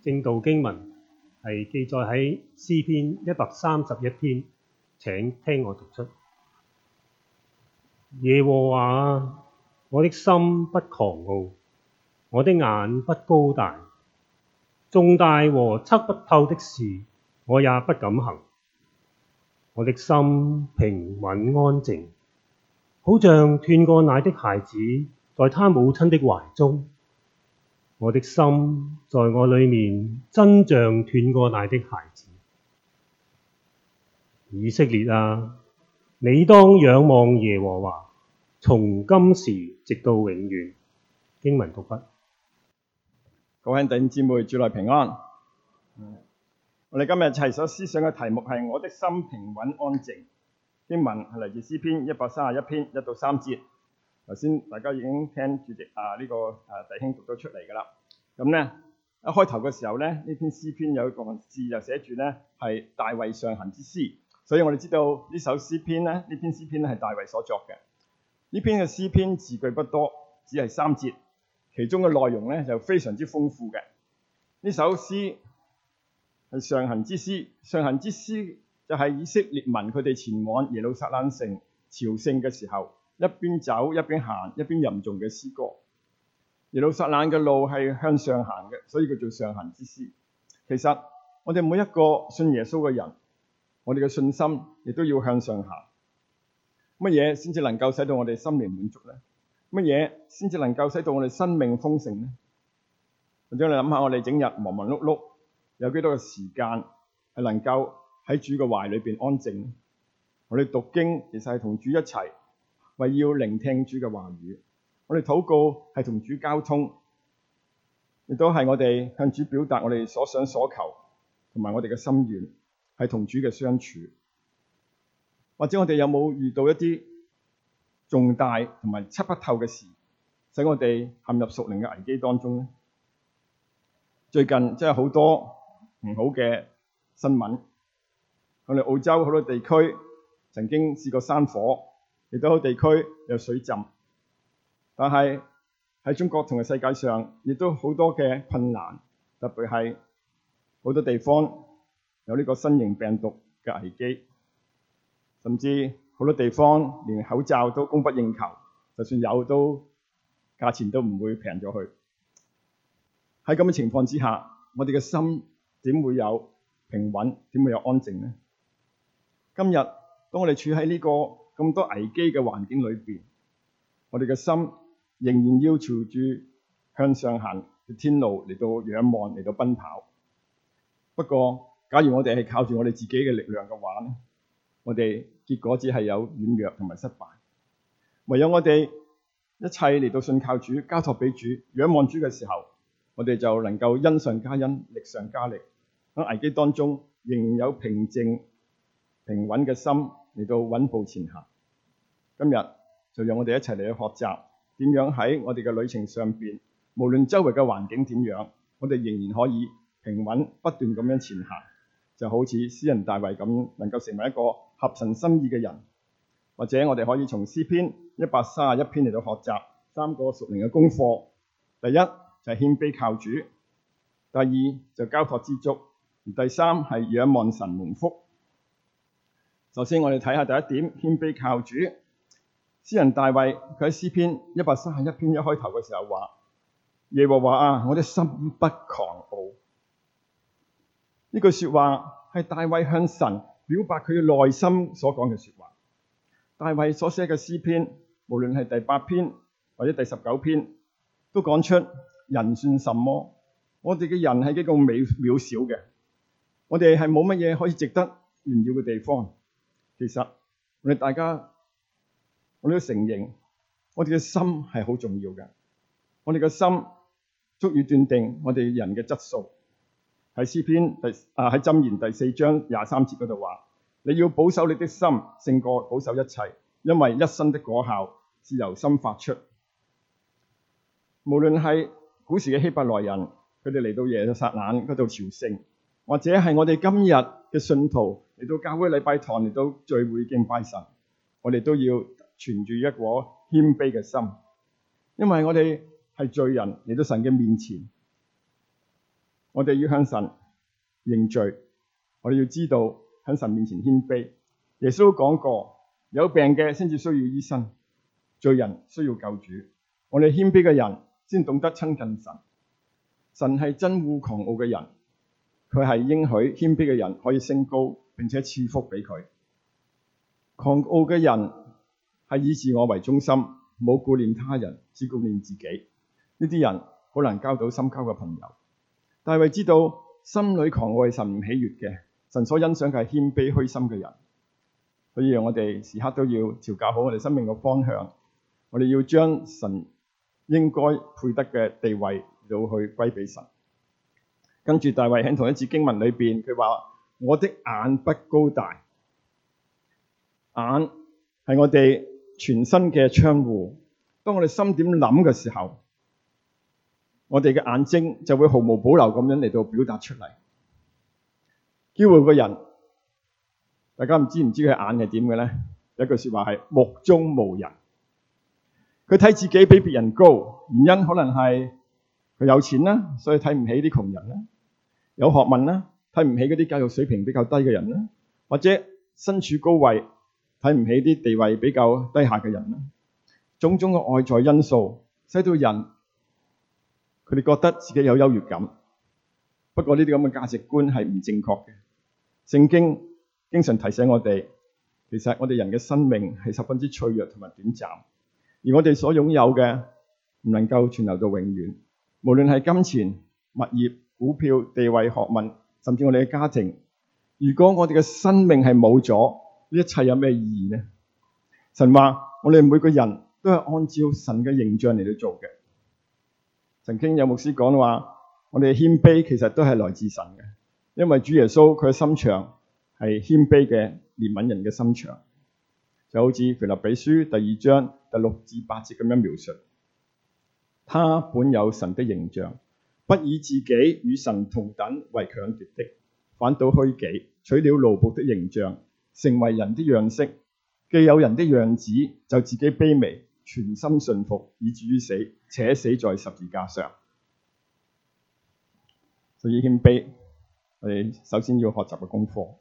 正道經文係記載喺詩篇131篇，請聽我讀出。耶和華啊，我的心不狂傲，我的眼不高大，重大和測不透的事，我也不敢行。我的心平穩安靜，好像斷過奶的孩子在他母親的懷中。我的心在我裡面，真像斷過奶的孩子。以色列啊，你當仰望耶和華，從今時直到永遠。經文讀畢。 各位弟兄姊妹，主內平安。我哋今日齊所思想嘅題目係我的心平穩安靜。經文係嚟自詩篇131篇1到3節。頭先大家已經聽主席呢個弟兄讀咗出嚟㗎啦。咁咧一開頭嘅時候咧，呢篇詩篇有一個字就寫住咧係大衛上行之詩，所以我哋知道呢首詩篇咧，呢篇詩篇咧係大衛所作嘅。呢篇嘅詩篇字句不多，只係3節，其中嘅內容咧就非常之豐富嘅。呢首詩係上行之詩，上行之詩就係以色列民佢哋前往耶路撒冷城朝聖嘅時候，一邊走一邊行一邊吟誦嘅詩歌。耶路撒冷嘅路係向上行嘅，所以叫做上行之詩。其實我哋每一個信耶穌嘅人，我哋嘅信心亦都要向上行。乜嘢先至能夠使到我哋心靈滿足呢？乜嘢先至能夠使到我哋生命豐盛呢？或者你諗下，我哋整日忙忙碌碌，有幾多個時間係能夠喺主嘅懷裏邊安靜？我哋讀經其實係同主一齊，為要聆聽主嘅話語。我哋禱告係同主交通，亦都係我哋向主表達我哋所想所求，同埋我哋嘅心願，係同主嘅相處。或者我哋有冇遇到一啲重大同埋測不透嘅事，使我哋陷入屬靈嘅危機當中呢？最近真係好多唔好嘅新聞，我哋澳洲好多地區曾經試過山火，亦都好多地區有水浸。但係喺中國同埋世界上，亦都好多嘅困難，特別係好多地方有呢個新型病毒嘅危機，甚至好多地方連口罩都供不應求，就算有都價錢都唔會平咗去。喺咁嘅情況之下，我哋嘅心點會有平穩，點會有安靜呢？今日當我哋處喺呢個咁多危機嘅環境裏邊，我哋嘅心仍然要朝住向上行嘅天路嚟到仰望，嚟到奔跑。不過，假如我哋係靠住我哋自己嘅力量嘅話呢，我哋結果只係有軟弱同埋失敗。唯有我哋一切嚟到信靠主，交託俾主，仰望主嘅時候，我哋就能夠恩上加恩，力上加力。喺危機當中，仍然有平靜、平穩嘅心嚟到穩步前行。今日就讓我哋一齊嚟去學習點樣喺我哋嘅旅程上邊，無論周圍嘅環境點樣，我哋仍然可以平穩不斷咁樣前行，就好似詩人大衛咁，能夠成為一個合神心意嘅人。或者我哋可以從詩篇131篇嚟到學習3個屬靈嘅功課。第一就係謙卑靠主，第二就交託知足，第三係仰望神蒙福。首先我哋睇下第一點，謙卑靠主。詩人大衛佢喺詩篇131篇一開頭嘅時候話：耶和華啊，我的心不狂傲。呢句說話係大衛向神表白佢嘅內心所講嘅說話。大衛所寫嘅詩篇，無論係第8篇或者第19篇，都講出人算什麼？我哋嘅人係幾咁渺小嘅，我哋係冇乜嘢可以值得炫耀嘅地方。其實我哋大家，我哋都承認，我哋嘅心係好重要嘅。我哋嘅心足以斷定我哋人嘅質素。喺詩篇喺箴言第4章23節嗰度話：你要保守你的心，勝過保守一切，因為一生的果效是由心發出。無論係古時嘅希伯來人，佢哋嚟到耶路撒冷嗰度朝聖，或者係我哋今日嘅信徒嚟到教會禮拜堂嚟到聚會敬拜神，我哋都要存住一顆謙卑嘅心，因為我哋係罪人嚟到神嘅面前。 我哋要向神認罪，我哋要知道喺神面前謙卑。耶穌講過，有病嘅先至需要醫生，罪人需要救主。我哋謙卑嘅人先懂得親近神。神係憎惡狂傲嘅人，佢係應許謙卑嘅人可以升高，並且賜福俾佢。狂傲嘅人係以自我為中心，冇顧念他人，只顧念自己。呢啲人好難交到深交嘅朋友。大衛知道心裏狂傲係神唔喜悅嘅，神所欣賞嘅係謙卑虛心嘅人。所以讓我哋時刻都要調教好我哋生命嘅方向，我哋要將神應該配得嘅地位到去歸俾神。跟住大衛喺同一節經文裏邊，佢話：我的眼不高大。眼係我哋全身嘅窗戶，當我哋心點諗嘅時候，我哋嘅眼睛就會毫無保留咁樣嚟到表達出嚟。驕傲嘅人，大家唔知佢眼係點嘅咧？有一句說話係目中無人。佢睇自己比別人高，原因可能係佢有錢啦，所以睇唔起啲窮人啦；有學問啦，睇唔起嗰啲教育水平比較低嘅人啦；或者身處高位，睇唔起啲地位比較低下嘅人啦。種種嘅外在因素，使到人佢哋覺得自己有優越感。不過呢啲咁嘅價值觀係唔正確嘅。聖經經常提醒我哋，其實我哋人嘅生命係十分之脆弱同埋短暫，而我哋所擁有嘅唔能夠存留到永遠。無論係金錢、物業、股票、地位、學問，甚至我哋嘅家庭，如果我哋嘅生命係冇咗，呢一切有咩意義呢？神話我哋每個人都係按照神嘅形象嚟到做嘅。曾經有牧師講話，我哋嘅謙卑其實都係來自神嘅，因為主耶穌佢嘅心腸係謙卑嘅憐憫人嘅心腸，就好似腓立比書第2章第6至8節咁樣描述。他本有神的形象，不以自己與神同等為強奪的，反倒虛己，取了奴僕的形象，成為人的樣式。既有人的樣子，就自己卑微，全心順服，以至於死，且死在十字架上。所以謙卑，我哋首先要學習嘅功課。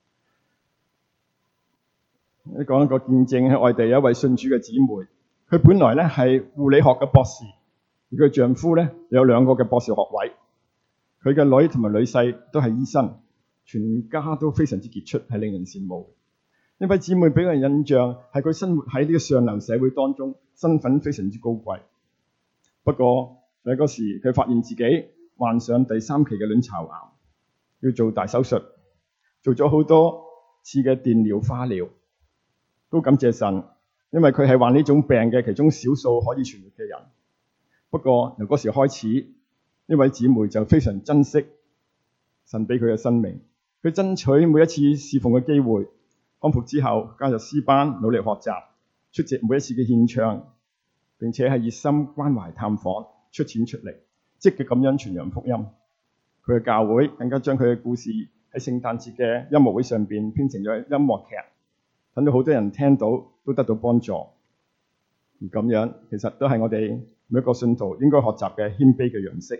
你講一個見證，喺外地有一位信主嘅姊妹，佢本來咧係護理學嘅博士，而佢丈夫咧有2個嘅博士學位，佢嘅女同埋女婿都係醫生，全家都非常之傑出，係令人羨慕。呢位姊妹俾人印象係佢生活喺呢個上流社會當中，身份非常之高貴。不過喺嗰時，佢發現自己患上第3期嘅卵巢癌，要做大手術，做咗好多次嘅電療、化療，都感謝神，因為佢係患呢種病嘅其中少數可以存活嘅人。不過由嗰時開始，呢位姊妹就非常珍惜神俾佢嘅生命，佢爭取每一次侍奉嘅機會。康復之後加入詩班，努力學習，出席每一次嘅獻唱，並且係熱心關懷探訪，出錢出力，積極咁樣傳揚福音。佢嘅教會更加將佢嘅故事喺聖誕節嘅音樂會上邊編成咗音樂劇，等到好多人聽到都得到幫助。而咁樣其實都係我哋每一個信徒應該學習嘅謙卑嘅樣式。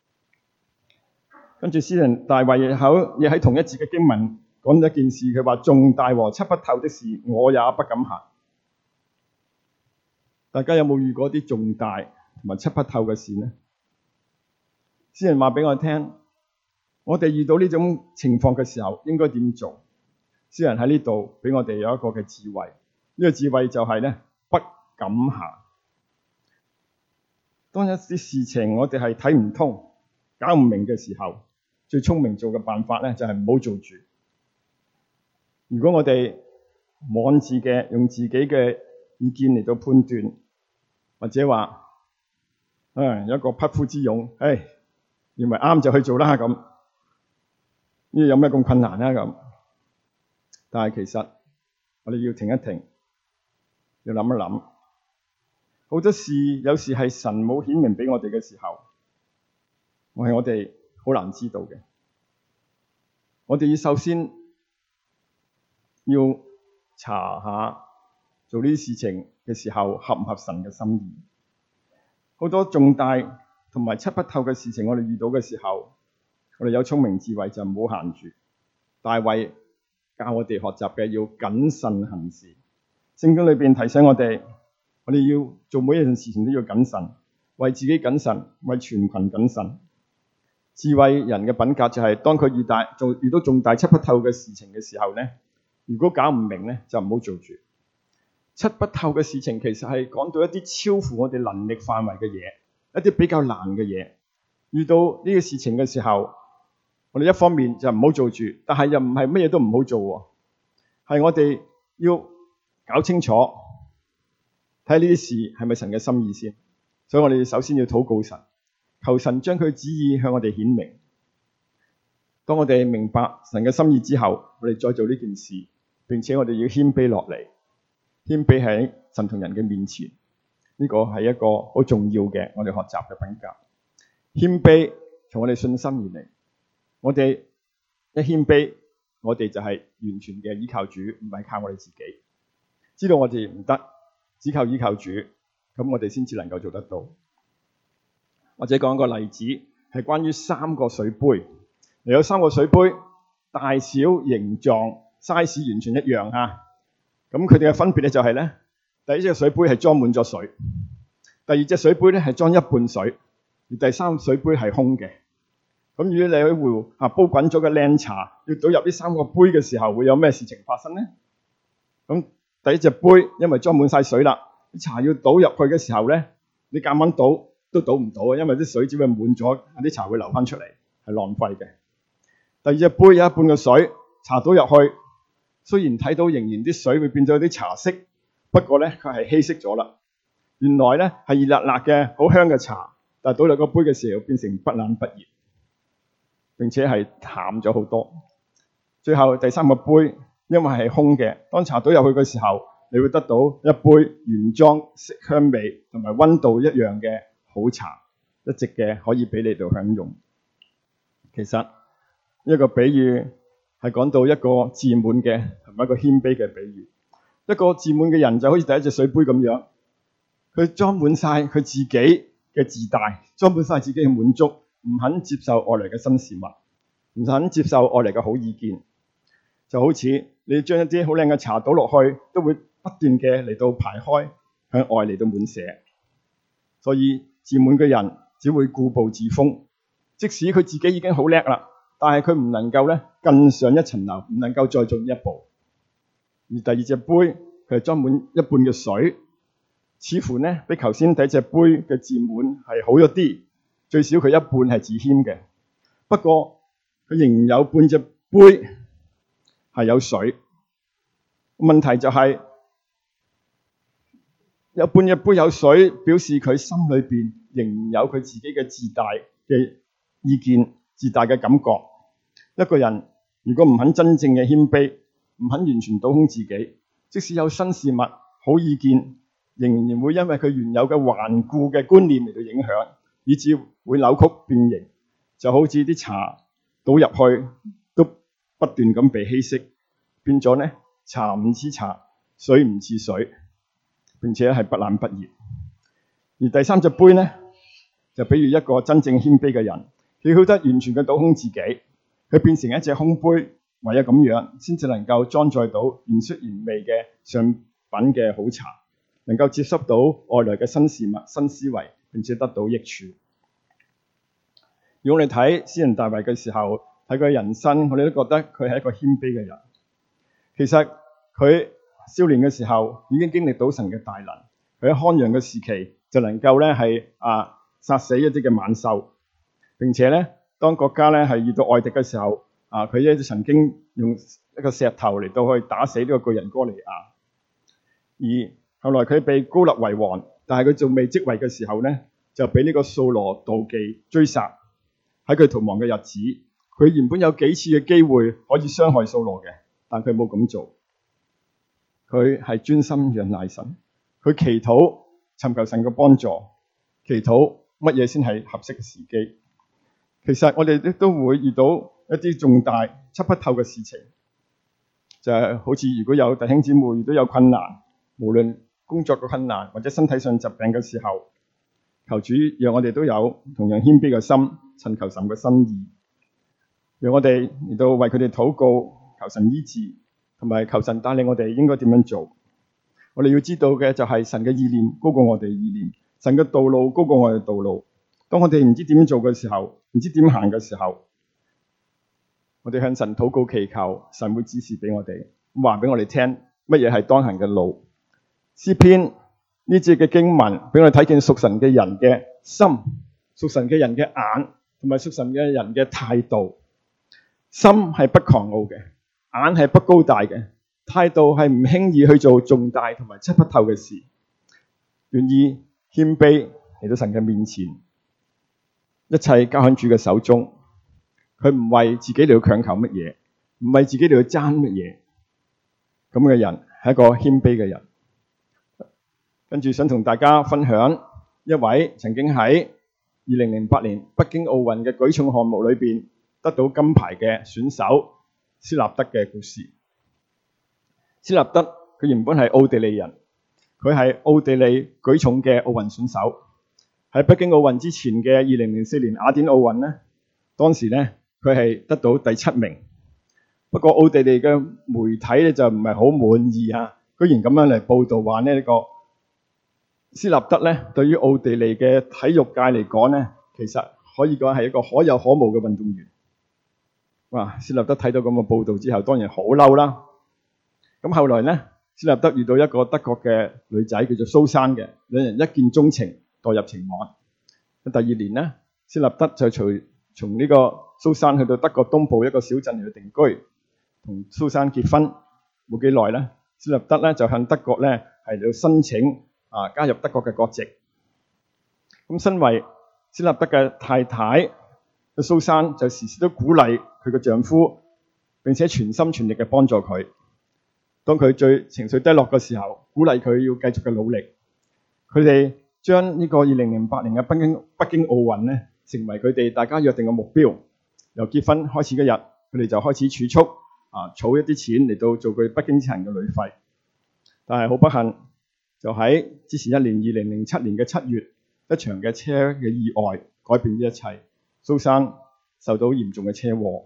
跟住詩人大衛亦喺同一節嘅經文講咗一件事，佢話重大和測不透的事，我也不敢行。大家有冇遇過啲重大同埋測不透嘅事呢？詩人話俾我聽，我哋遇到呢種情況嘅時候應該點做？詩人喺呢度俾我哋有一個嘅智慧，呢個智慧就係咧不敢行。當一啲事情我哋係睇唔通、搞唔明嘅時候，最聰明做嘅辦法咧就係唔好做住。如果我哋妄自嘅用自己嘅意見嚟到判斷，或者話有一個匹夫之勇，認為啱就去做啦咁，呢有咩咁困難啊咁？但係其實我哋要停一停，要諗一諗，好多事有時係神冇顯明俾我哋嘅時候，我哋好難知道嘅。我哋要首先要查下做呢啲事情嘅時候合唔合神嘅心意。好多重大同埋測不透嘅事情，我哋遇到嘅時候， 我哋有聰明智慧就唔好限住。大衛教我哋學習嘅要謹慎行事。聖經裏邊提醒我哋要做每一件事情都要謹慎，為自己謹慎，為全群謹慎。智慧人嘅品格就係當佢遇到重大測不透嘅事情嘅時候呢，如果搞唔明呢，就唔好做住。測不透嘅事情其實係講到一啲超乎我哋能力範圍嘅嘢，一啲比較難嘅嘢。遇到呢個事情嘅時候，我哋一方面就唔好做住，但係又唔係乜嘢都唔好做喎。係我哋要搞清楚，睇呢啲事係咪神嘅心意先。所以我哋首先要禱告神，求神將佢旨意向我哋顯明。當我哋明白神嘅心意之後，我哋再做呢件事，並且我哋要謙卑落嚟，謙卑喺神同人嘅面前。呢個係一個好重要嘅我哋學習嘅品格。謙卑從我哋信心而嚟，我哋一謙卑，我哋就係完全嘅依靠主，唔係靠我哋自己。知道我哋唔得，只靠依靠主，咁我哋先至能夠做得到。或者講一個例子，係關於3個水杯。有3個水杯，大小、形狀、size 完全一樣啊。咁佢哋嘅分別咧就係咧，第一隻水杯係裝滿咗水，第二隻水杯咧係裝一半水，而第三水杯係空嘅。咁如果你喺壺煲滾咗嘅靚茶，要倒入呢3個杯嘅時候，會有咩事情發生呢？咁第一隻杯因為裝滿晒水啦，啲茶要倒入去嘅時候咧，你夾硬倒都倒唔到啊，因為啲水只會滿咗，啲茶會流翻出嚟，係浪費嘅。第二隻杯有一半嘅水，茶倒入去，雖然睇到仍然啲水會變咗啲茶色，不過咧佢係稀釋咗啦。原來咧係熱辣辣嘅好香嘅茶，但係倒入個杯嘅時候變成不冷不熱，並且係淡咗好多。最後第3個杯因為係空嘅，當茶倒入去嘅時候，你會得到一杯原裝色香味同埋溫度一樣嘅好茶，一直嘅可以俾你哋享用。其實一個比喻係講到一個自滿嘅同埋一個謙卑嘅比喻。一個自滿嘅人就好似第一隻水杯咁樣，佢裝滿晒佢自己嘅自大，裝滿晒自己嘅滿足，唔肯接受外來嘅新事物，唔肯接受外來嘅好意見。就好似你將一啲好靚嘅茶倒落去，都會不斷嘅嚟到排開，向外嚟到滿瀉。所以自滿嘅人只會固步自封，即使佢自己已經好叻啦，但係佢唔能夠咧更上一層樓，唔能夠再進一步。而第二隻杯佢係裝滿一半嘅水，似乎咧比頭先第一隻杯嘅自滿係好咗啲，最少佢一半係自謙嘅。不過佢仍然有半隻杯係有水。問題就係有半隻杯有水，表示佢心裏邊仍然有佢自己嘅自大嘅意見、自大嘅感覺。一個人如果唔肯真正嘅謙卑，唔肯完全倒空自己，即使有新事物、好意見，仍然會因為佢原有嘅頑固嘅觀念嚟到影響，以致會扭曲變形，就好似啲茶倒入去都不斷咁被稀釋，變咗呢茶唔似茶，水唔似水，並且係不冷不熱。而第3隻杯呢，就比如一個真正謙卑嘅人，佢曉得完全嘅倒空自己，佢變成一隻空杯，唯有咁樣先至能夠裝載到原汁原味嘅上品嘅好茶，能夠接收到外來嘅新事物、新思維，並且得到益處。如果我哋睇詩人大衛嘅時候，睇佢人生，我哋都覺得佢係一個謙卑嘅人。其實佢少年嘅時候已經經歷到神嘅大能，佢喺康陽嘅時期就能夠咧係殺死一啲嘅猛獸，並且咧當國家咧係遇到外敵嘅時候，佢咧曾經用一個石頭嚟到去打死呢個巨人哥利亞。而後來佢被膏立為王，但係佢仲未即位嘅時候咧，就俾呢個掃羅妒忌追殺。喺佢逃亡嘅日子，佢原本有幾次嘅機會可以傷害掃羅嘅，但佢冇咁做。佢係專心仰賴神，佢祈禱尋求神嘅幫助，祈禱乜嘢先係合適嘅時機。其實我哋都會遇到一啲重大測不透嘅事情，就係好似如果有弟兄姊妹遇到有困難，無論工作嘅困難或者身體上疾病嘅時候，求主讓我哋都有同樣謙卑嘅心，尋求神嘅心意。 讓我哋嚟到為佢哋禱告，求神醫治，同埋求神帶領我哋應該點樣做。我哋要知道嘅就係神嘅意念高過我哋嘅意念，神嘅道路高過我哋嘅道路。當我哋唔知點樣做嘅時候，唔知點行嘅時候，我哋向神禱告祈求，神會指示俾我哋，話俾我哋聽乜嘢係當行嘅路。詩篇呢節嘅經文俾我哋睇見屬神嘅人嘅心，屬神嘅人嘅眼，同埋屬神嘅人嘅態度。心係不狂傲嘅，眼係不高大嘅，態度係唔輕易去做重大同埋測不透嘅事，願意謙卑嚟到神嘅面前，一切交喺主嘅手中。佢唔為自己嚟到強求乜嘢，唔為自己嚟到爭乜嘢，咁嘅人係一個謙卑嘅人。跟住想同大家分享一位曾經喺2008年北京奧運嘅舉重項目裏邊得到金牌嘅選手斯納德嘅故事。斯納德佢原本係奧地利人，佢係奧地利舉重嘅奧運選手。喺北京奧運之前嘅2004年雅典奧運呢，當時呢佢係得到第7名。不過奧地利嘅媒體呢就唔係好滿意啊，居然咁樣嚟報導話呢個斯納德呢對於奧地利嘅體育界嚟講呢，其實可以講係一個可有可無嘅運動員。哇！斯納德睇到咁嘅報導之後，當然好嬲啦。咁後來呢，斯納德遇到一個德國嘅女仔叫做蘇珊嘅，兩人一見鍾情，墮入情網。第2年呢，斯納德就從呢個蘇珊去到德國東部一個小鎮嚟定居，同蘇珊結婚。冇幾耐呢，斯納德呢就向德國呢係要申請加入德國嘅國籍。咁身為斯納德嘅太太嘅蘇珊就時時都鼓勵佢嘅丈夫，並且全心全力嘅幫助佢。當佢最情緒低落嘅時候，鼓勵佢要繼續嘅努力。佢哋將呢個2008年嘅北京奧運呢，成為佢哋大家約定嘅目標。由結婚開始嗰日，佢哋就開始儲蓄儲一啲錢嚟到做佢北京之行嘅旅費。但係好不幸，就喺之前一年2007年嘅7月，一場嘅車嘅意外改變咗一切。蘇珊受到嚴重嘅車禍，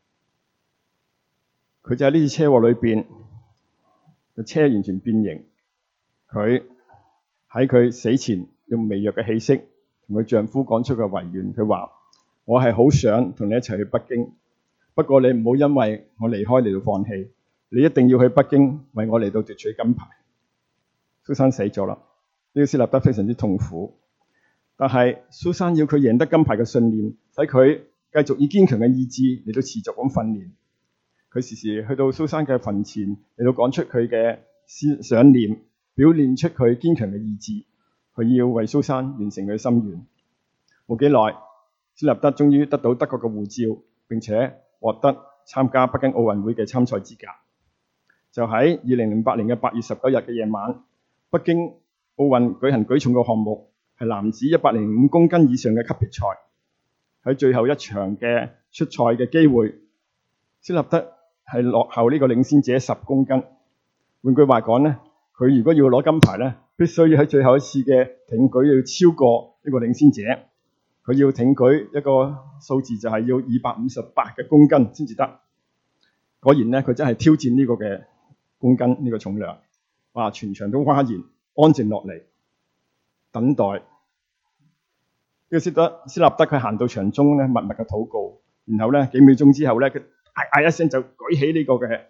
佢就喺呢次車禍裏邊，個車完全變形。佢喺佢死前用微弱嘅氣息同佢丈夫講出個遺願，佢話：我係好想同你一齊去北京，不過你唔好因為我離開嚟到放棄，你一定要去北京為我嚟到奪取金牌。蘇珊死咗啦，呢個斯納德非常之痛苦。但係蘇珊要佢贏得金牌嘅信念，使佢繼續以堅強嘅意志嚟到持續咁訓練。佢時時去到蘇珊嘅墳前嚟到講出佢嘅想念，表現出佢堅強嘅意志。佢要為蘇珊完成佢嘅心願。冇幾耐，斯納德終於得到德國嘅護照，並且獲得參加北京奧運會嘅參賽資格。就喺2008年嘅8月19日嘅夜晚，北京奧運舉行舉重嘅項目。係男子105公斤以上嘅級別賽，喺最後一場嘅出賽嘅機會，斯納德係落後呢個領先者10公斤。換句話講呢，佢如果要攞金牌呢，必須要喺最後一次嘅挺舉要超過呢個領先者。佢要挺舉一個數字就係要258嘅公斤先至得。果然呢，佢真係挑戰呢個嘅公斤呢個重量。哇！全場都嘩然，安靜落嚟。等待呢個斯納德佢行到場中咧，默默嘅禱告，然後咧幾秒鐘之後咧，佢嗌一聲就舉起呢個嘅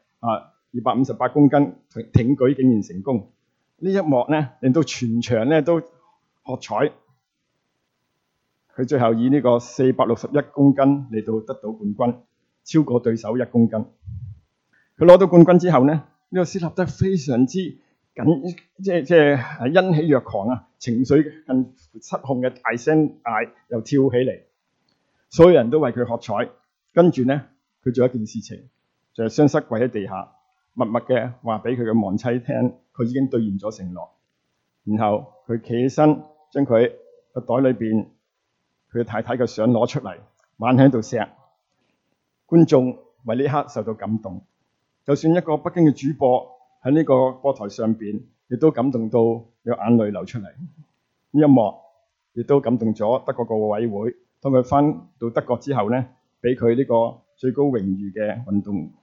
258公斤挺舉，竟然成功。呢一幕咧令到全場咧都喝彩。佢最後以呢個461公斤嚟到得到冠軍，超過對手1公斤。佢攞到冠軍之後咧，呢個斯納德非常之即係欣喜若狂啊！情緒近乎失控嘅大聲嗌，又跳起嚟，所有人都為佢喝彩。跟住呢，佢做一件事情，就係雙膝跪喺地下，默默嘅話俾佢嘅亡妻聽，佢已經兌現咗承諾。然後佢企起身，將佢個袋裏邊佢太太嘅相攞出嚟，挽喺度錫。觀眾為呢刻受到感動，就算一個北京嘅主播喺呢個播台上邊，亦都感動到有眼淚流出嚟。呢一幕亦都感動咗德國個委會。當佢翻到德國之後呢，俾佢呢個最高榮譽嘅運動員，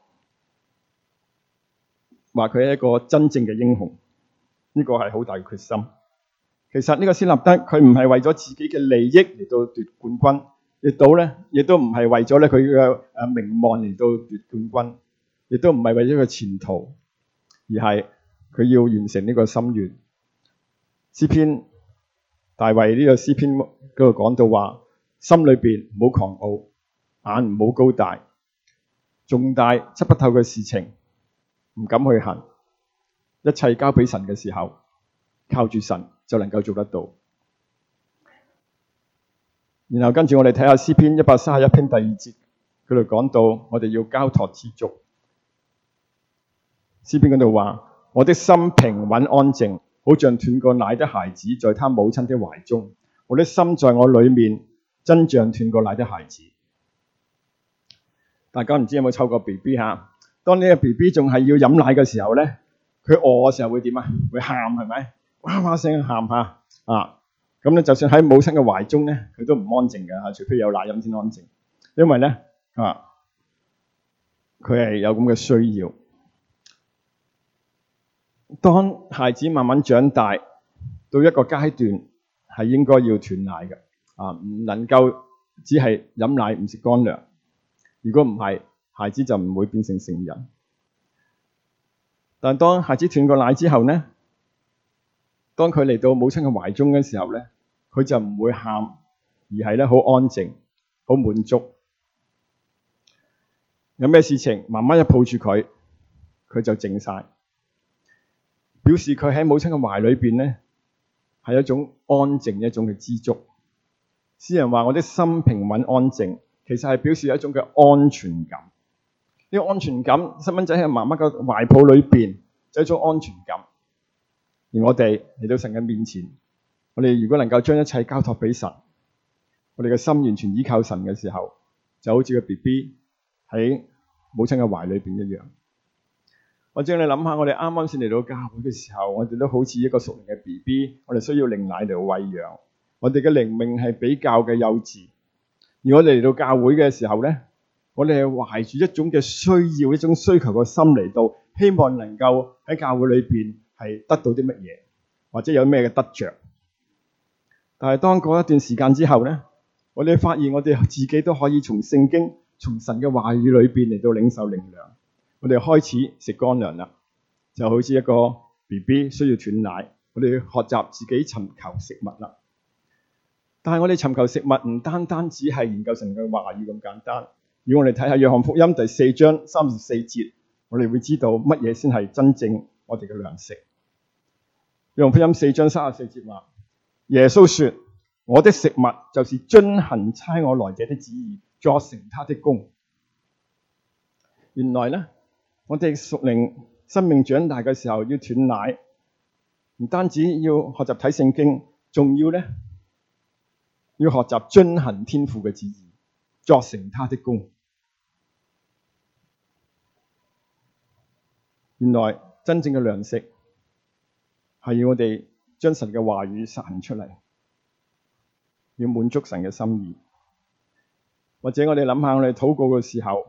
話佢係一個真正嘅英雄。呢個係好大嘅決心。其實呢個斯納德佢唔係為咗自己嘅利益嚟到奪冠軍，亦都唔係為咗咧佢嘅名望嚟到奪冠軍，亦都唔係為咗佢前途，而係佢要完成呢個心願。詩篇大衛呢個詩篇嗰度講到話，心裏邊唔好狂傲，眼唔好高大，重大測不透嘅事情唔敢去行，一切交俾神嘅時候，靠住神就能夠做得到。然後跟住我哋睇下詩篇131篇第2節，佢度講到我哋要交託知足。詩篇嗰度話，我的心平穩安靜，好像斷過奶的孩子在他母親的懷中，我的心在我裏面，真像斷過奶的孩子。大家唔知有冇湊過 BB 吓？當呢個 BB 仲係要飲奶嘅時候咧，佢餓嘅時候會點啊？會喊，係咪？哇哇聲喊下啊！咁咧，就算喺母親嘅懷中咧，佢都唔安靜嘅吓，除非有奶飲先安靜。因為咧佢係有咁嘅需要。當孩子慢慢長大到一個階段，係應該要斷奶嘅唔能夠只係飲奶唔食乾糧。如果唔係，孩子就唔會變成成人。但當孩子斷過奶之後呢，當佢嚟到母親嘅懷中嘅時候呢，佢就唔會喊，而係咧好安靜、好滿足。有咩事情，媽媽一抱住佢，佢就靜晒，表示佢喺母親嘅懷裏邊呢，係一種安靜、一種嘅知足。詩人話：我的心平穩安靜，其實係表示一種嘅安全感。呢個安全感，細蚊仔喺媽媽嘅懷抱裏邊就係一種安全感。而我哋嚟到神嘅面前，我哋如果能夠將一切交託俾神，我哋嘅心完全依靠神嘅時候，就好似個 BB 喺母親嘅懷裏邊一樣。或者你諗下，我哋啱啱先嚟到教會嘅時候，我哋都好似一個屬靈嘅 BB， 我哋需要靈奶嚟餵養。我哋嘅靈命係比較嘅幼稚。而我哋嚟到教會嘅時候呢，我哋係懷住一種嘅需要、一種需求嘅心嚟到，希望能夠喺教會裏邊係得到啲乜嘢，或者有咩嘅得着。但係當過一段時間之後呢，我哋發現我哋自己都可以從聖經、從神嘅話語裏邊嚟到領受靈糧。我哋開始食乾糧啦，就好似一個 BB 需要斷奶，我哋學習自己尋求食物啦。但係我哋尋求食物唔單單只係研究神嘅話語咁簡單。如果我哋睇下約翰福音第4章34節，我哋會知道乜嘢先係真正我哋嘅糧食。約翰福音4章34節話：耶穌說，我的食物就是遵行差我來者的旨意，作成他的功。原來呢，我哋屬靈生命長大嘅時候要斷奶，唔單止要學習睇聖經，仲要學習遵行天父嘅旨意，作成他的功。原來真正嘅糧食係要我哋將神嘅話語實行出嚟，要滿足神嘅心意。或者我哋諗下，我哋禱告嘅時候，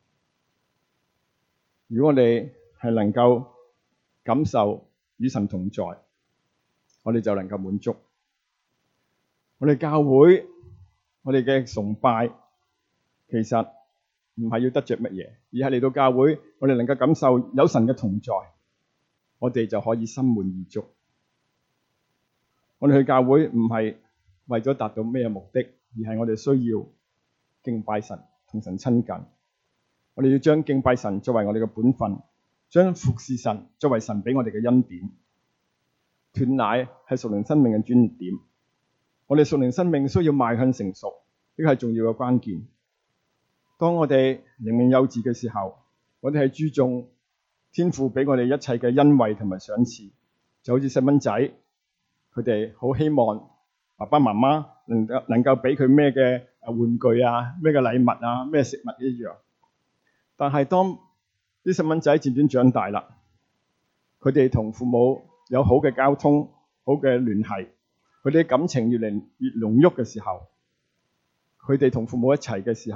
如果我哋係能夠感受與神同在，我哋就能夠滿足。我哋教會，我哋嘅崇拜，其實唔係要得着乜嘢，而係嚟到教會，我哋能夠感受有神嘅同在，我哋就可以心滿意足。我哋去教會唔係為咗達到咩目的，而係我哋需要敬拜神，同神親近。我哋要將敬拜神作為我哋嘅本分，將服侍神作為神俾我哋嘅恩典。斷奶係屬靈生命嘅轉點。我哋屬靈生命需要邁向成熟，呢個係重要嘅關鍵。當我哋靈命幼稚嘅時候，我哋係注重天父俾我哋一切嘅恩惠同埋賞賜，就好似細蚊仔，佢哋好希望爸爸媽媽能夠俾佢咩嘅玩具啊、咩嘅禮物啊、咩食物一樣。但係當啲細蚊仔漸漸長大啦，佢哋同父母有好嘅交通、好嘅聯繫，佢哋感情越嚟越濃郁嘅時候，佢哋同父母一齊嘅時候，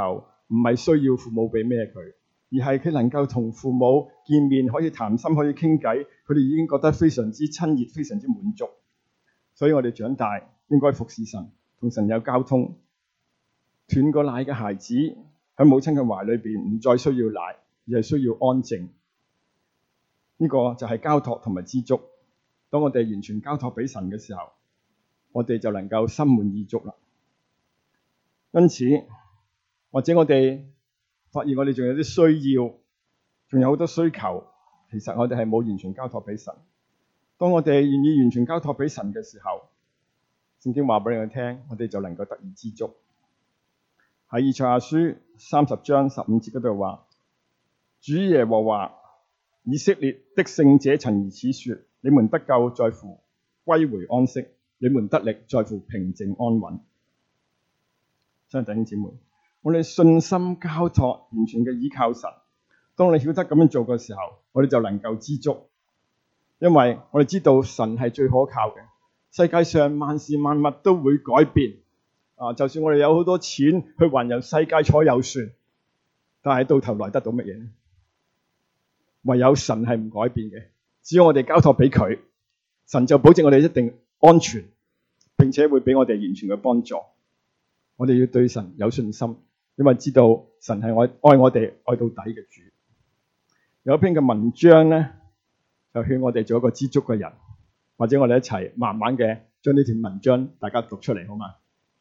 唔係需要父母俾咩佢，而係佢能夠同父母見面，可以談心，可以傾偈，佢哋已經覺得非常之親熱，非常之滿足。所以我哋長大應該服侍神，同神有交通。斷過奶嘅孩子喺母親嘅懷裏邊唔再需要奶，而係需要安靜。呢個就係交託同埋知足。當我哋完全交託俾神嘅時候，我哋就能夠心滿意足啦。因此，或者我哋發現我哋仲有啲需要，仲有好多需求，其實我哋係冇完全交託俾神。當我哋願意完全交託俾神嘅時候，聖經話俾你聽，我哋就能夠得以知足。喺以賽亞書30章15節嗰度話：主耶和華以色列的聖者曾如此說：你們得救在乎歸回安息，你們得力在乎平靜安穩。親愛的弟兄姊妹，我哋信心交託，完全嘅依靠神。當你曉得咁樣做嘅時候，我哋就能夠知足，因為我哋知道神係最可靠嘅。世界上萬事萬物都會改變，就算我哋有好多錢去環遊世界坐遊船，但係到頭來得到乜嘢呢？唯有神係唔改變嘅，只要我哋交託俾佢，神就保證我哋一定安全，並且會俾我哋完全嘅幫助。我哋要對神有信心，因為知道神係愛我哋愛到底嘅主。有一篇嘅文章咧，就勸我哋做一個知足嘅人，或者我哋一齊慢慢嘅將呢段文章大家讀出嚟，好嗎？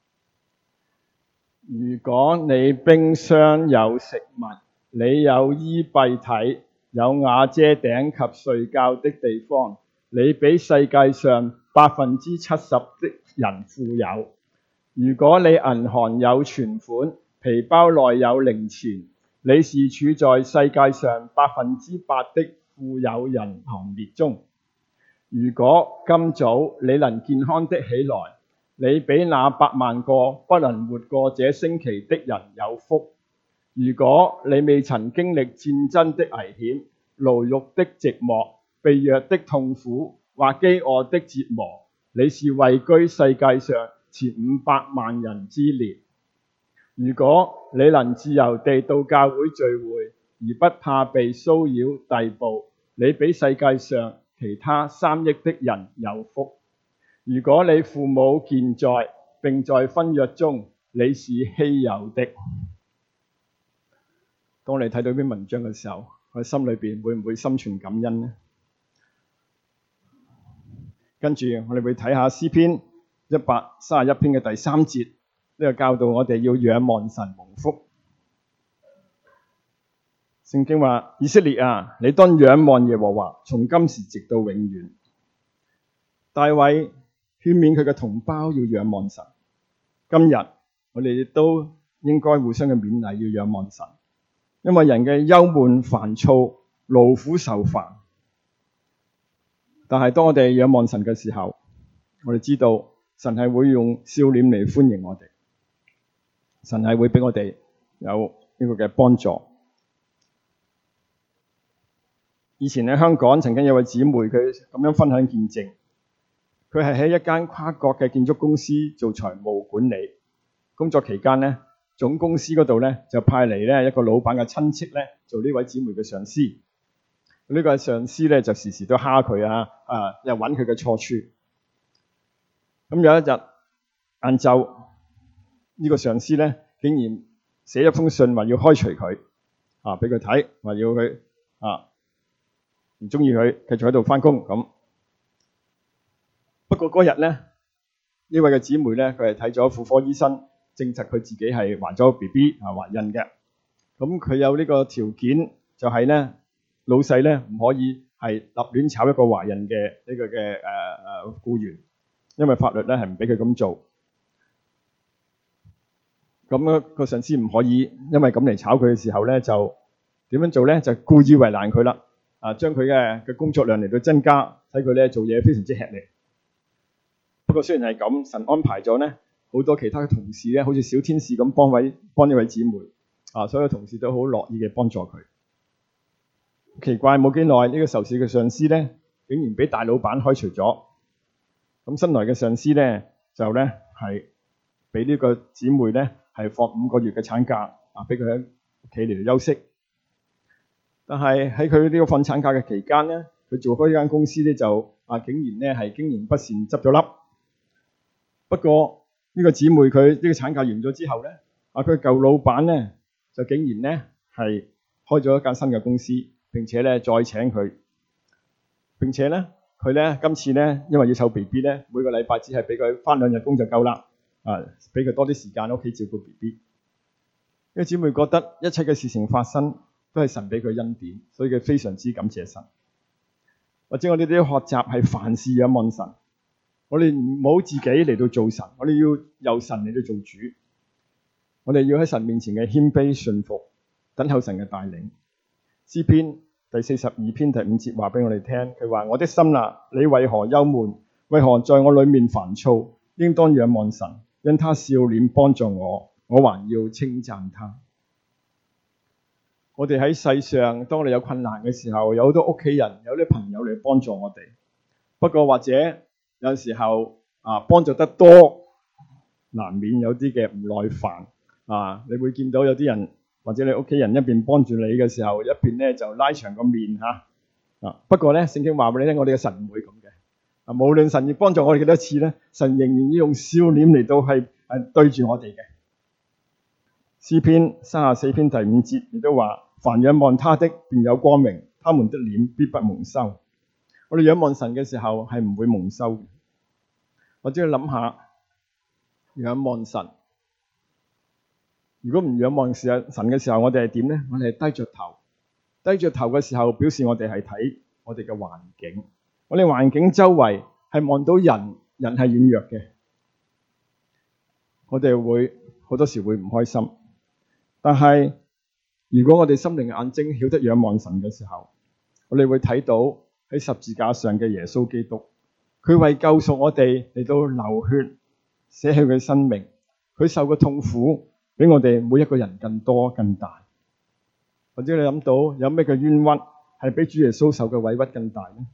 如果你冰箱有食物，你有衣蔽體，有瓦遮頂及睡覺的地方，你比世界上70%的人富有。如果你銀行有存款，皮包內有零錢，你是處在世界上8%的富有人行列中。如果今早你能健康的起來，你比那100萬個不能活過這星期的人有福。如果你未曾經歷戰爭的危險、牢獄的寂寞、被虐的痛苦或飢餓的折磨，你是位居世界上前500萬人之列。如果你能自由地到教會聚會，而不怕被騷擾逮捕，你比世界上其他3億的人有福。如果你父母健在，並在婚約中，你是稀有的。當你睇到呢篇文章嘅時候，我心裏邊會唔會心存感恩呢？跟住我哋會睇下詩篇131篇嘅第3節，呢個教導我哋要仰望神蒙福。聖經話：以色列啊，你當仰望耶和華，從今時直到永遠。大衛勸勉佢嘅同胞要仰望神。今日我哋亦都應該互相嘅勉勵，要仰望神。因為人嘅憂悶煩躁、勞苦愁煩，但係當我哋仰望神嘅時候，我哋知道神係會用笑臉嚟歡迎我哋，神係會俾我哋有呢個嘅幫助。以前喺香港曾經有位姊妹，佢咁樣分享見證，佢係喺一間跨國嘅建築公司做財務管理，工作期間呢，總公司嗰度咧就派嚟咧一個老闆嘅親戚咧做呢位姊妹嘅上司。呢個上司咧就時時都蝦佢又揾佢嘅錯處。咁有一日晏晝，呢個上司咧竟然寫一封信話要開除佢，俾佢睇，話要佢唔中意佢，繼續喺度翻工咁。不過嗰日咧，呢位嘅姊妹咧，佢係睇咗婦科醫生，證實佢自己係懷咗 BB 懷孕嘅。咁佢有呢個條件，就係咧老細咧唔可以係立亂炒一個懷孕嘅呢個嘅僱員，因為法律咧係唔俾佢咁做。咁個上司唔可以因為咁嚟炒佢嘅時候咧，就點樣做咧？就故意為難佢啦，將佢嘅工作量嚟到增加，使佢咧做嘢非常之吃力。不過雖然係咁，神安排咗咧好多其他嘅同事咧，好似小天使咁幫呢位姊妹，所有同事都好樂意嘅幫助佢。奇怪，冇幾耐呢個仇視嘅上司咧，竟然俾大老闆開除咗。咁新來嘅上司咧就咧係俾呢個姊妹咧係放5個月嘅產假， 俾佢喺屋企嚟到休息。但係喺佢呢個放產假嘅期間咧，佢做開呢間公司咧就竟然咧係經營不善執咗笠。不過呢個姊妹佢呢個產假完咗之後咧，佢舊老闆咧就竟然咧係開咗一間新嘅公司，並且咧再請佢。並且咧佢咧今次咧因為要湊 BB 咧，每個禮拜只係俾佢返2日工就夠啦，俾佢多啲時間喺屋企照顧 BB。呢個姊妹覺得一切嘅事情發生都係神俾佢恩典，所以佢非常之感謝神。或者我哋都要學習係凡事仰望神，我哋唔好自己嚟到做神，我哋要由神嚟到做主。我哋要喺神面前嘅謙卑順服，等候神嘅帶領。詩篇第42篇第5節話俾我哋聽，佢話：我的心啊，你為何憂悶？為何在我裏面煩躁？應當仰望神，因他笑臉幫助我，我還要稱讚他。我哋喺世上，當我哋有困難嘅時候，有好多屋企人、有啲朋友嚟幫助我哋。不過或者有時候幫助得多，難免有啲嘅唔耐煩。你會見到有啲人或者你屋企人一邊幫住你嘅時候，一邊咧就拉長個面嚇。不過咧，聖經話俾你聽，我哋嘅神唔會咁嘅。無論神要幫助我哋幾多次咧，神仍然要用笑臉嚟到係對住我哋嘅。詩篇34篇第5節亦都話：凡仰望他的，便有光榮；他們的臉必不蒙羞。我哋仰望神嘅時候係唔會蒙羞嘅。或者要諗下仰望神。如果唔仰望神嘅時候，我哋係點呢？我哋係低着頭。低着頭嘅時候，表示我哋係睇我哋嘅環境。我哋環境周圍係望到人係軟弱嘅。我哋會好多時會唔開心。但係如果我哋心靈嘅眼睛曉得仰望神嘅時候，我哋會睇到喺十字架上嘅耶穌基督，佢為救贖我哋嚟到流血，捨棄佢生命，佢受嘅痛苦比我哋每一個人更多更大。或者你諗到有咩嘅冤屈係比主耶穌受嘅委屈更大呢？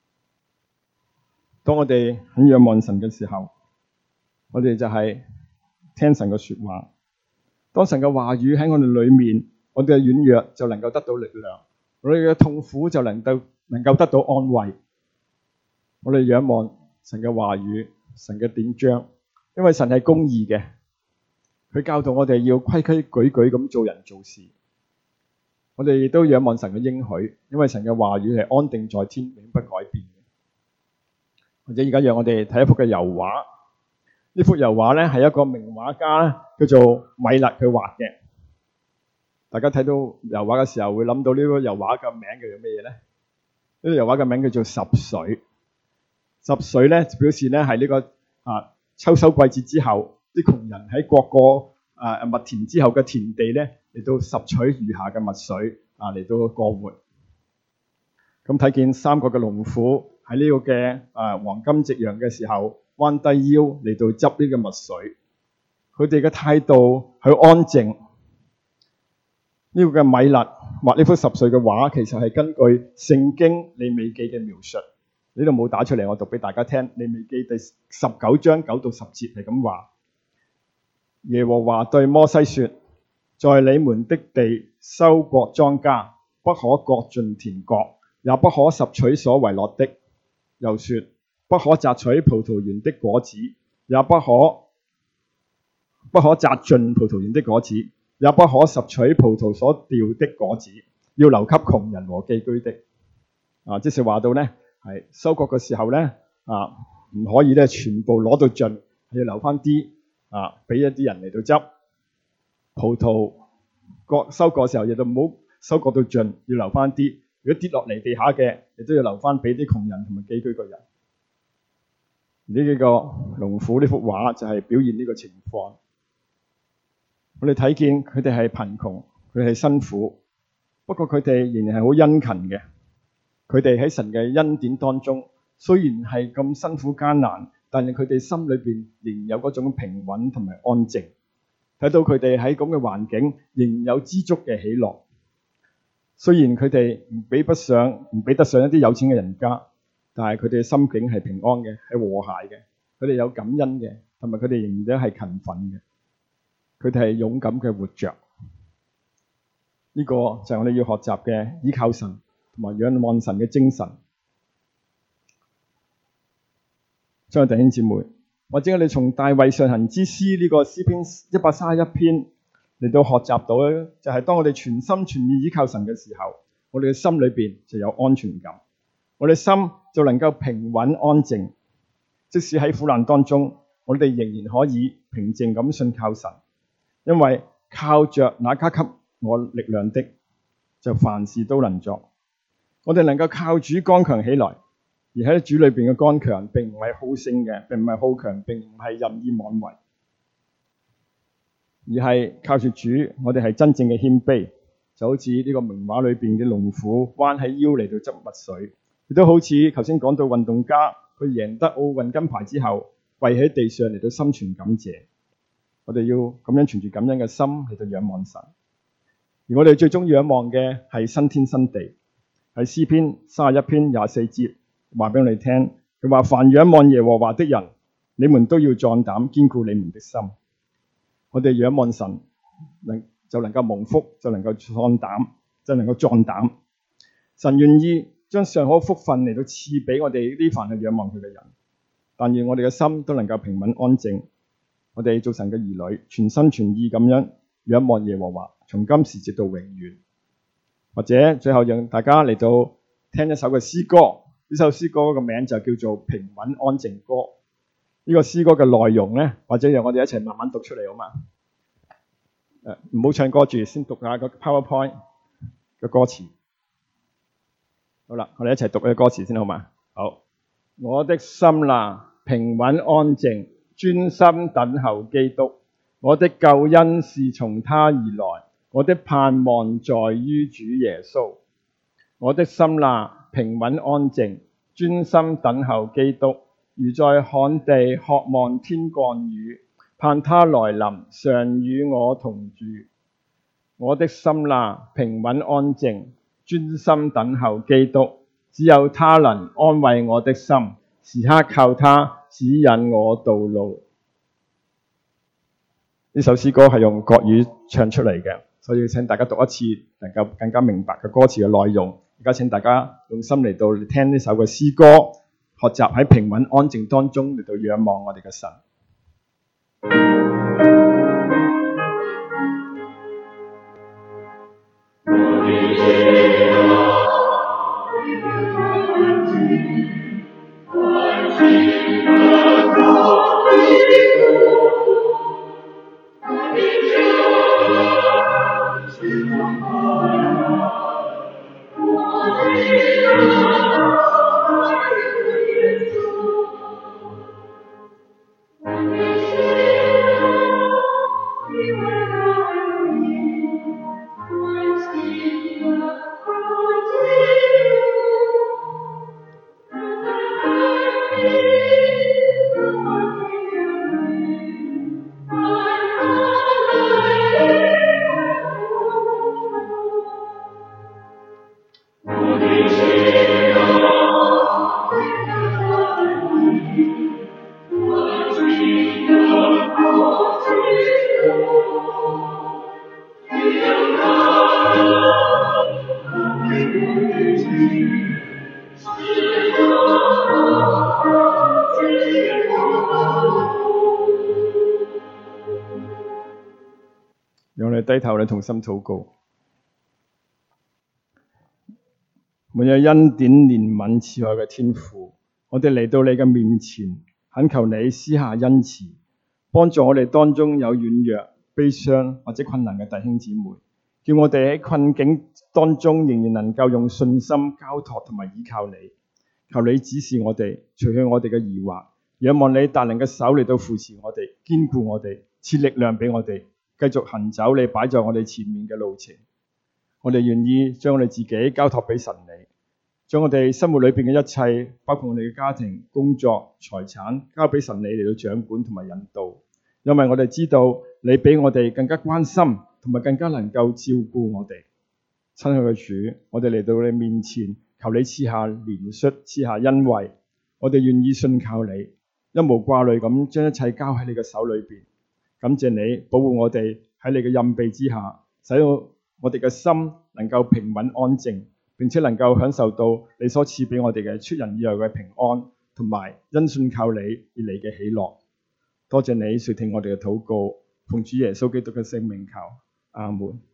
當我哋很仰望神嘅時候，我哋就係聽神嘅說話。當神嘅話語喺我哋裏面，我哋嘅軟弱就能夠得到力量，我哋嘅痛苦就能夠得到安慰。我哋仰望神嘅話語，神嘅典章，因為神係公義嘅，佢教導我哋要規規矩矩咁做人做事。我哋亦都仰望神嘅應許，因為神嘅話語係安定在天，永不改變嘅。或者而家讓我哋睇一幅嘅油畫。呢幅油畫咧係一個名畫家咧叫做米勒佢畫嘅。大家睇到油畫嘅時候會諗到呢個油畫嘅名叫做咩嘢咧？呢個油畫嘅名叫做十水。十水咧表示咧係呢個秋收季節之後，啲窮人喺各個麥田之後嘅田地咧嚟到拾取餘下嘅麥水嚟到過活。咁睇見三個嘅農婦喺呢個嘅黃金夕陽嘅時候，彎低腰嚟到執呢個麥水，佢哋嘅態度好安靜。呢個嘅米勒畫呢幅十水嘅畫，其實係根據聖經利未記嘅描述。呢度冇打出嚟，我讀俾大家聽。利未記第19章9到10節係咁話：耶和華對摩西說，在你們的地收割莊稼，不可割盡田角，也不可拾取所遺落的。又說，不可摘取葡萄園的果子，也不可摘盡葡萄園的果子，也不可拾取葡萄所掉的果子，要留給窮人和寄居的。即是話到咧，係收割嘅時候咧，唔可以咧全部攞到盡，係要留翻啲俾一啲人嚟到執。葡萄收割嘅時候，亦都唔好收割到盡，要留翻啲。如果跌落嚟地下嘅，亦都要留翻俾啲窮人同埋寄居嘅人。呢幾個農婦呢幅畫就係表現呢個情況。我哋睇見佢哋係貧窮，佢哋係辛苦，不過佢哋仍然係好殷勤嘅。佢哋喺神嘅恩典當中，雖然係咁辛苦艱難，但係佢哋心裏邊仍然有嗰種平穩同埋安靜。睇到佢哋喺咁嘅環境，仍然有知足嘅喜樂。雖然佢哋唔比得上一啲有錢嘅人家，但係佢哋嘅心境係平安嘅，係和諧嘅。佢哋有感恩嘅，同埋佢哋仍然都係勤奮嘅。佢哋係勇敢嘅活着。 呢個就係我哋要學習嘅依靠神同埋仰望神嘅精神。親愛弟兄姊妹，或者我哋從大衛上行之詩呢個詩篇131篇嚟到學習到咧，就係當我哋全心全意依靠神嘅時候，我哋嘅心裏邊就有安全感，我哋心就能夠平穩安靜，即使喺苦難當中，我哋仍然可以平靜咁信靠神，因為靠着那加給我力量的，就凡事都能做。我哋能夠靠主剛強起來，而喺主裏邊嘅剛強並唔係好勝嘅，並唔係好強，並唔係任意妄為，而係靠住主，我哋係真正嘅謙卑，就好似呢個名畫裏邊嘅農婦彎起腰嚟到執麥穗，亦都好似頭先講到運動家佢贏得奧運金牌之後，跪喺地上嚟到心存感謝。我哋要咁樣存住感恩嘅心嚟到仰望神，而我哋最終仰望嘅係新天新地。喺詩篇31篇24節話俾我哋聽，佢話凡仰望耶和華的人，你們都要壯膽，堅固你們的心。我哋仰望神，就能夠蒙福，就能夠壯膽，就能夠壯膽。神願意將上好福分嚟到賜俾我哋呢凡係仰望佢嘅人，但願我哋嘅心都能夠平穩安靜。我哋做神嘅兒女，全心全意咁樣仰望耶和華，從今時直到永遠。或者最後讓大家嚟到聽一首嘅詩歌，呢首詩歌個名就叫做《平穩安靜歌》。呢個詩歌嘅內容呢，或者讓我哋一齊慢慢讀出嚟好嘛？唔好唱歌住，先讀下個 PowerPoint 嘅歌詞。好啦，我哋一齊讀呢個歌詞先好嘛？好，我的心啊，平穩安靜，專心等候基督。我的救恩是從他而來，我的盼望在於主耶穌。我的心啊，平穩安靜，專心等候基督，如在旱地渴望天降雨，盼他來臨，常與我同住。我的心啊，平穩安靜，專心等候基督，只有他能安慰我的心，時刻靠他指引我道路。呢首詩歌係用國語唱出嚟嘅，所以請大家讀一次，能夠更加明白嘅歌詞嘅內容。而家請大家用心嚟到聽呢首嘅詩歌，學習喺平穩安靜當中嚟到仰望我哋嘅神。讓我哋低頭，你同心禱告。滿有恩典憐憫慈愛嘅天父，我哋嚟到你嘅面前，懇求你施下恩慈，幫助我哋當中有軟弱、悲傷或者困難嘅弟兄姊妹，叫我哋喺困境當中仍然能夠用信心交託同埋依靠你。求你指示我哋，除去我哋嘅疑惑，仰望你大能嘅手嚟到扶持我哋，堅固我哋，賜力量俾我哋，繼續行走你擺在我哋前面嘅路程。我哋願意將我哋自己交託俾神你，將我哋生活裏邊嘅一切，包括我哋嘅家庭、工作、財產，交俾神你嚟到掌管同埋引導。因為我哋知道你比我哋更加關心，同埋更加能夠照顧我哋。親愛嘅主，我哋嚟到你面前，求你賜下憐恤，賜下恩惠。我哋願意信靠你，一無掛慮咁將一切交喺你嘅手裏邊。感謝你保護我哋喺你嘅蔭庇之下，使到我我哋嘅心能夠平穩安靜，並且能夠享受到你所賜俾我哋嘅出人意外嘅平安，同埋因信靠你而嚟嘅喜樂。多謝你垂聽我哋嘅禱告，奉主耶穌基督嘅聖名求，阿門。